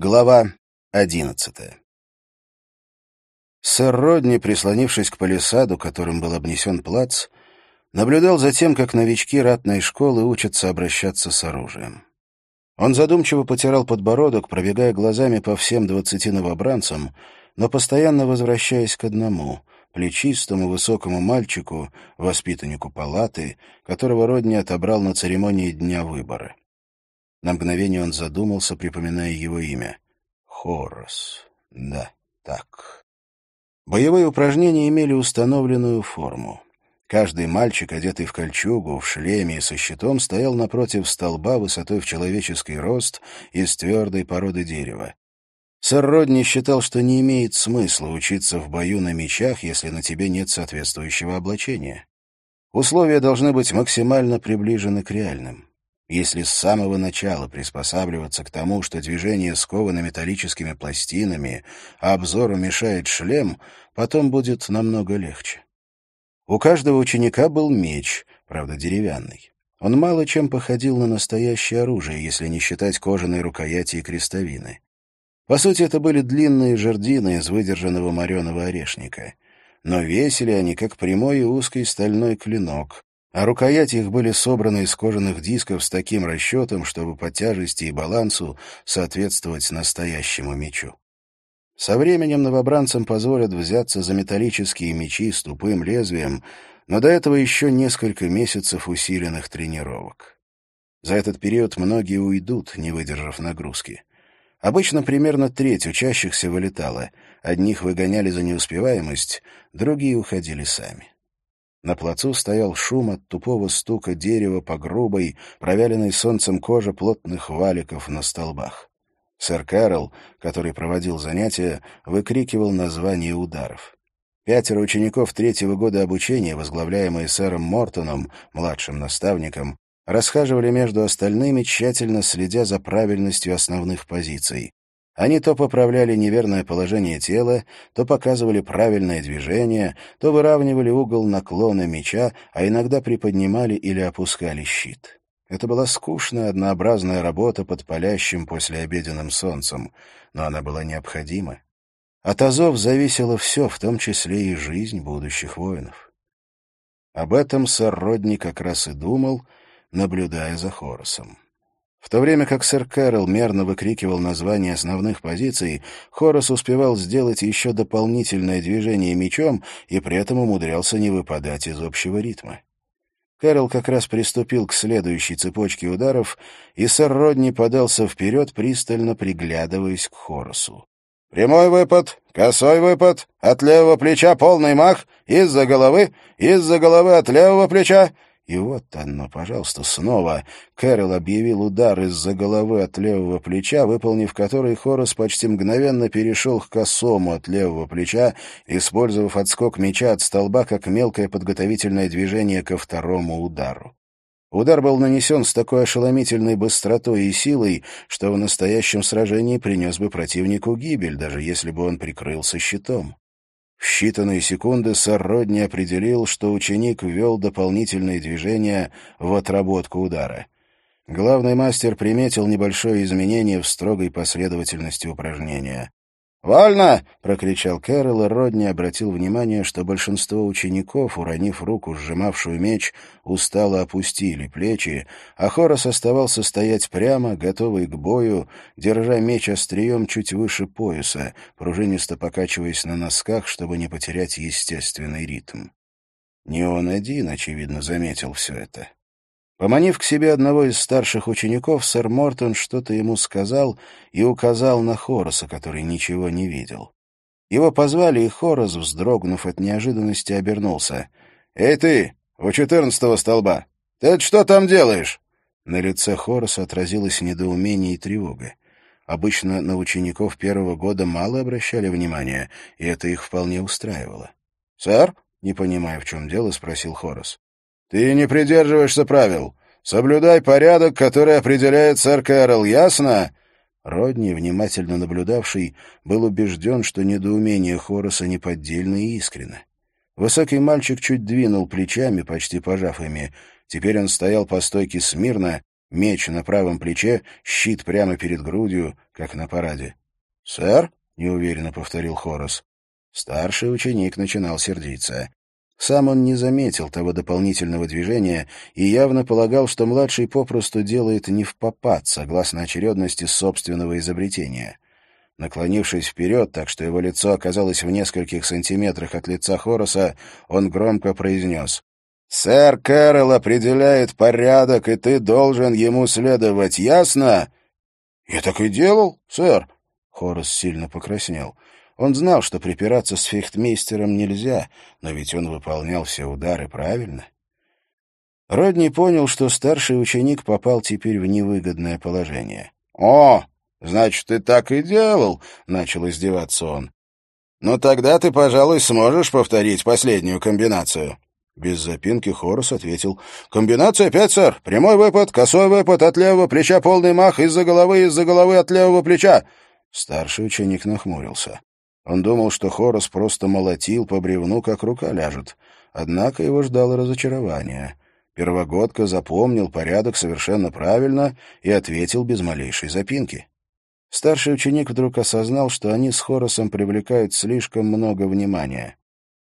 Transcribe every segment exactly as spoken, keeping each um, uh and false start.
Глава одиннадцатая. Сэр Родни, прислонившись к палисаду, которым был обнесен плац, наблюдал за тем, как новички ратной школы учатся обращаться с оружием. Он задумчиво потирал подбородок, пробегая глазами по всем двадцати новобранцам, но постоянно возвращаясь к одному — плечистому высокому мальчику, воспитаннику палаты, которого Родни отобрал на церемонии дня выбора. На мгновение он задумался, припоминая его имя. Хорас. Да, так. Боевые упражнения имели установленную форму. Каждый мальчик, одетый в кольчугу, в шлеме и со щитом, стоял напротив столба высотой в человеческий рост из твердой породы дерева. Сэр Родни считал, что не имеет смысла учиться в бою на мечах, если на тебе нет соответствующего облачения. Условия должны быть максимально приближены к реальным. Если с самого начала приспосабливаться к тому, что движение сковано металлическими пластинами, а обзору мешает шлем, потом будет намного легче. У каждого ученика был меч, правда деревянный. Он мало чем походил на настоящее оружие, если не считать кожаной рукояти и крестовины. По сути, это были длинные жердины из выдержанного мореного орешника. Но весили они, как прямой и узкий стальной клинок, а рукояти их были собраны из кожаных дисков с таким расчетом, чтобы по тяжести и балансу соответствовать настоящему мечу. Со временем новобранцам позволят взяться за металлические мечи с тупым лезвием, но до этого еще несколько месяцев усиленных тренировок. За этот период многие уйдут, не выдержав нагрузки. Обычно примерно треть учащихся вылетала. Одних выгоняли за неуспеваемость, другие уходили сами. На плацу стоял шум от тупого стука дерева по грубой, провяленной солнцем коже плотных валиков на столбах. Сэр Кэрол, который проводил занятия, выкрикивал названия ударов. Пятеро учеников третьего года обучения, возглавляемые сэром Мортоном, младшим наставником, расхаживали между остальными, тщательно следя за правильностью основных позиций. Они то поправляли неверное положение тела, то показывали правильное движение, то выравнивали угол наклона меча, а иногда приподнимали или опускали щит. Это была скучная, однообразная работа под палящим послеобеденным солнцем, но она была необходима. От азов зависело все, в том числе и жизнь будущих воинов. Об этом сэр Родни как раз и думал, наблюдая за Хорасом. В то время как сэр Кэрол мерно выкрикивал названия основных позиций, Хорас успевал сделать еще дополнительное движение мечом и при этом умудрялся не выпадать из общего ритма. Кэрол как раз приступил к следующей цепочке ударов, и сэр Родни подался вперед, пристально приглядываясь к Хорасу. «Прямой выпад, косой выпад, от левого плеча полный мах, из-за головы, из-за головы от левого плеча». И вот оно, пожалуйста, снова. Кэрол объявил удар из-за головы от левого плеча, выполнив который, Хорас почти мгновенно перешел к косому от левого плеча, использовав отскок меча от столба как мелкое подготовительное движение ко второму удару. Удар был нанесен с такой ошеломительной быстротой и силой, что в настоящем сражении принес бы противнику гибель, даже если бы он прикрылся щитом. В считанные секунды сэр Родни определил, что ученик ввел дополнительные движения в отработку удара. Главный мастер приметил небольшое изменение в строгой последовательности упражнения. «Вольно!» — прокричал Кэрол, и Родни обратил внимание, что большинство учеников, уронив руку, сжимавшую меч, устало опустили плечи, а Хорас оставался стоять прямо, готовый к бою, держа меч острием чуть выше пояса, пружинисто покачиваясь на носках, чтобы не потерять естественный ритм. Не он один, очевидно, заметил все это. Поманив к себе одного из старших учеников, сэр Мортон что-то ему сказал и указал на Хораса, который ничего не видел. Его позвали, и Хорас, вздрогнув от неожиданности, обернулся. «Эй ты, у четырнадцатого столба! Ты это что там делаешь?» На лице Хораса отразилось недоумение и тревога. Обычно на учеников первого года мало обращали внимания, и это их вполне устраивало. «Сэр?» — не понимая, в чем дело, спросил Хорас. «Ты не придерживаешься правил. Соблюдай порядок, который определяет сэр Кэрол, ясно?» Родни, внимательно наблюдавший, был убежден, что недоумение Хораса неподдельно и искренно. Высокий мальчик чуть двинул плечами, почти пожав ими. Теперь он стоял по стойке смирно, Меч на правом плече, щит прямо перед грудью, как на параде. «Сэр?» — неуверенно повторил Хорас. Старший ученик начинал сердиться. Сам он не заметил того дополнительного движения и явно полагал, что младший попросту делает невпопад, согласно очередности собственного изобретения. Наклонившись вперед, так что его лицо оказалось в нескольких сантиметрах от лица Хораса, он громко произнес: «Сэр Кэрролл определяет порядок, и ты должен ему следовать, ясно?» «Я так и делал, сэр». Хорас сильно покраснел. Он знал, что припираться с фехтмейстером нельзя, но ведь он выполнял все удары правильно. Родни понял, что старший ученик попал теперь в невыгодное положение. «О, значит, ты так и делал», — начал издеваться он. «Ну тогда ты, пожалуй, сможешь повторить последнюю комбинацию». Без запинки Хорас ответил: «Комбинация пять, сэр. Прямой выпад, косой выпад, от левого плеча полный мах, из-за головы, из-за головы, от левого плеча». Старший ученик нахмурился. Он думал, что Хорас просто молотил по бревну, как рука ляжет. Однако его ждало разочарование. Первогодка запомнил порядок совершенно правильно и ответил без малейшей запинки. Старший ученик вдруг осознал, что они с Хорасом привлекают слишком много внимания.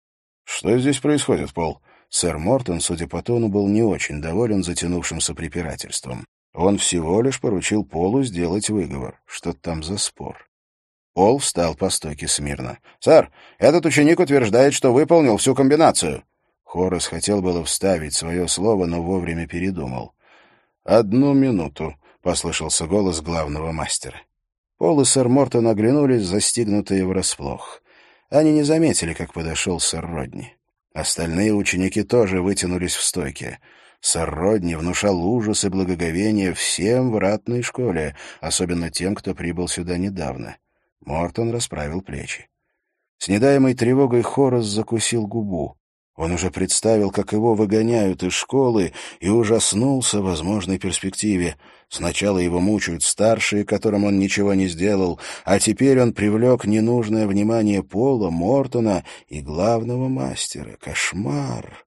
«Что здесь происходит, Пол?» Сэр Мортон, судя по тону, был не очень доволен затянувшимся препирательством. Он всего лишь поручил Полу сделать выговор. Что там за спор? Пол встал по стойке смирно. «Сэр, этот ученик утверждает, что выполнил всю комбинацию». Хорас хотел было вставить свое слово, но вовремя передумал. «Одну минуту», — послышался голос главного мастера. Пол и сэр Мортон оглянулись, застигнутые врасплох. Они не заметили, как подошел сэр Родни. Остальные ученики тоже вытянулись в стойке. Сэр Родни внушал ужас и благоговение всем в ратной школе, особенно тем, кто прибыл сюда недавно. Мортон расправил плечи. С недаемой тревогой Хорас закусил губу. Он уже представил, как его выгоняют из школы, и ужаснулся возможной перспективе. Сначала его мучают старшие, которым он ничего не сделал, а теперь он привлек ненужное внимание Пола, Мортона и главного мастера. Кошмар!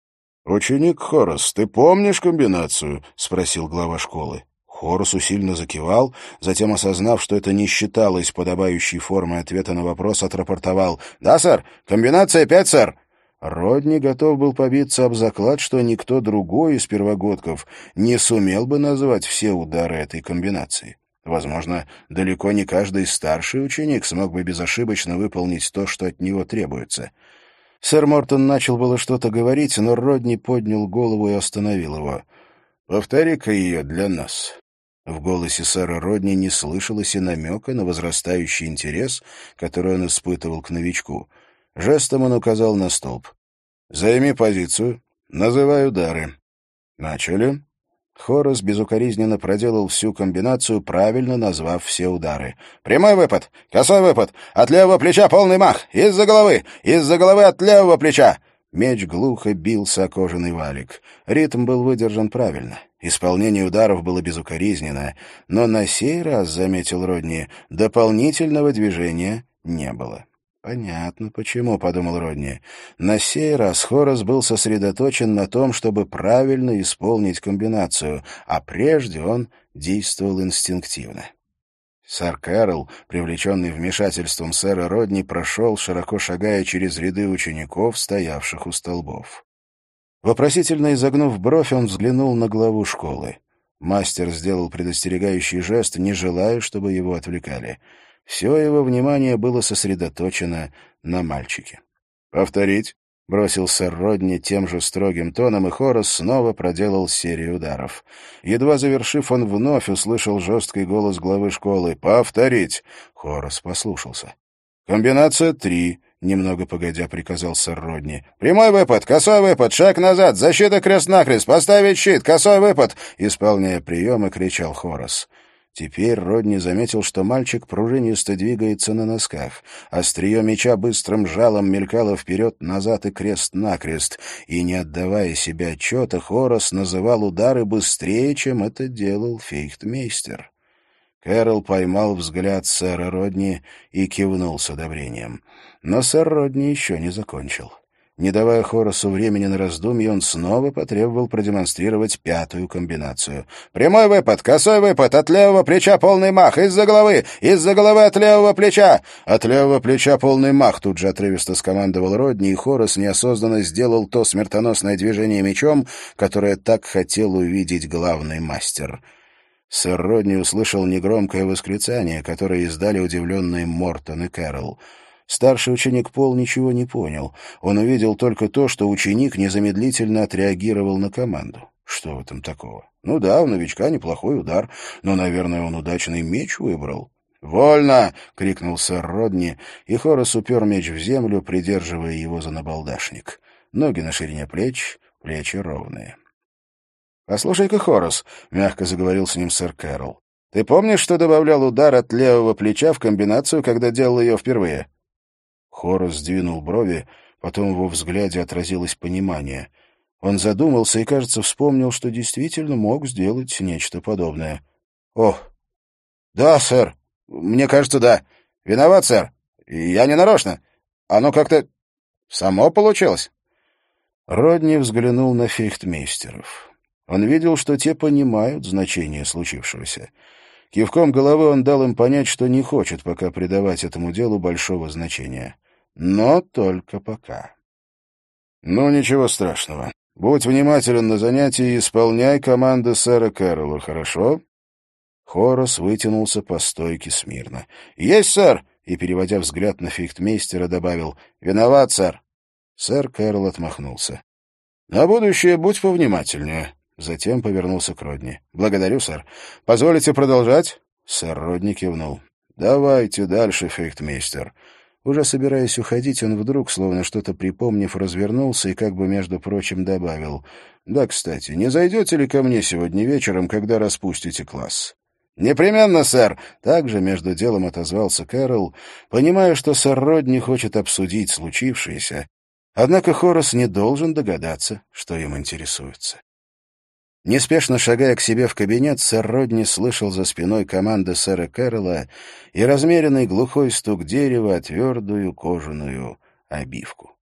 «Ученик Хорас, ты помнишь комбинацию?» — спросил глава школы. Хорас усиленно закивал, затем, осознав, что это не считалось подобающей формой ответа на вопрос, отрапортовал: «Да, сэр, комбинация пять, сэр». Родни готов был побиться об заклад, что никто другой из первогодков не сумел бы назвать все удары этой комбинации. Возможно, далеко не каждый старший ученик смог бы безошибочно выполнить то, что от него требуется. Сэр Мортон начал было что-то говорить, но Родни поднял голову и остановил его. «Повтори-ка ее для нас». В голосе сэра Родни не слышалось и намека на возрастающий интерес, который он испытывал к новичку. Жестом он указал на столб. «Займи позицию. Называй удары». «Начали». Хорас безукоризненно проделал всю комбинацию, правильно назвав все удары. «Прямой выпад, косой выпад, от левого плеча полный мах, из-за головы, из-за головы от левого плеча». Меч глухо бился о кожаный валик. Ритм был выдержан правильно. Исполнение ударов было безукоризненно, но на сей раз, заметил Родни, дополнительного движения не было. «Понятно, почему», — подумал Родни. На сей раз Хорас был сосредоточен на том, чтобы правильно исполнить комбинацию, а прежде он действовал инстинктивно. Сэр Кэрролл, привлеченный вмешательством сэра Родни, прошел, широко шагая через ряды учеников, стоявших у столбов. Вопросительно изогнув бровь, он взглянул на главу школы. Мастер сделал предостерегающий жест, не желая, чтобы его отвлекали. Все его внимание было сосредоточено на мальчике. «Повторить», — бросил сэр Родни тем же строгим тоном, и Хорас снова проделал серию ударов. Едва завершив, он вновь услышал жесткий голос главы школы. «Повторить!» Хорас послушался. «Комбинация три», — немного погодя приказал сэр Родни. «Прямой выпад, косой выпад, шаг назад, защита крест-накрест, поставить щит, косой выпад!» Исполняя приемы, кричал Хорас. Теперь Родни заметил, что мальчик пружинисто двигается на носках. Острие меча быстрым жалом мелькало вперед-назад и крест-накрест, и, не отдавая себе отчета, Хорас называл удары быстрее, чем это делал фейхтмейстер. Кэрролл поймал взгляд сэра Родни и кивнул с одобрением. Но сэр Родни еще не закончил. Не давая Хорасу времени на раздумье, он снова потребовал продемонстрировать пятую комбинацию. «Прямой выпад, косой выпад, от левого плеча полный мах, из-за головы, из-за головы от левого плеча!» «От левого плеча полный мах», — тут же отрывисто скомандовал Родни, и Хорас неосознанно сделал то смертоносное движение мечом, которое так хотел увидеть главный мастер. Сэр Родни услышал негромкое восклицание, которое издали удивленные Мортон и Кэрол. Старший ученик Пол ничего не понял. Он увидел только то, что ученик незамедлительно отреагировал на команду. Что в этом такого? Ну да, у новичка неплохой удар, но, наверное, он удачный меч выбрал. «Вольно!» — крикнул сэр Родни, и Хорас упер меч в землю, придерживая его за набалдашник. Ноги на ширине плеч, плечи ровные. «Послушай-ка, Хорас», — мягко заговорил с ним сэр Кэрол, — «ты помнишь, что добавлял удар от левого плеча в комбинацию, когда делал ее впервые?» Хорас сдвинул брови, потом в его взгляде отразилось понимание. Он задумался и, кажется, вспомнил, что действительно мог сделать нечто подобное. «О, да, сэр. Мне кажется, да. Виноват, сэр. Я не нарочно. Оно как-то само получилось». Родни взглянул на фехтмейстеров. Он видел, что те понимают значение случившегося. Кивком головы он дал им понять, что не хочет пока придавать этому делу большого значения. Но только пока. «Ну, ничего страшного. Будь внимателен на занятии и исполняй команды сэра Кэрола, хорошо?» Хорас вытянулся по стойке смирно. «Есть, сэр!» И, переводя взгляд на фехтмейстера, добавил: «Виноват, сэр!» Сэр Кэрол отмахнулся. «На будущее будь повнимательнее». Затем повернулся к Родни. «Благодарю, сэр. Позволите продолжать?» Сэр Родни кивнул. «Давайте дальше, фехтмейстер». Уже собираясь уходить, он вдруг, словно что-то припомнив, развернулся и как бы, между прочим, добавил: «Да, кстати, не зайдете ли ко мне сегодня вечером, когда распустите класс?» «Непременно, сэр!» — также между делом отозвался Кэрол, понимая, что сэр Родни хочет обсудить случившееся. Однако Хорас не должен догадаться, что им интересуется. Неспешно шагая к себе в кабинет, сэр Родни слышал за спиной команды сэра Кэрола и размеренный глухой стук дерева о твердую кожаную обивку.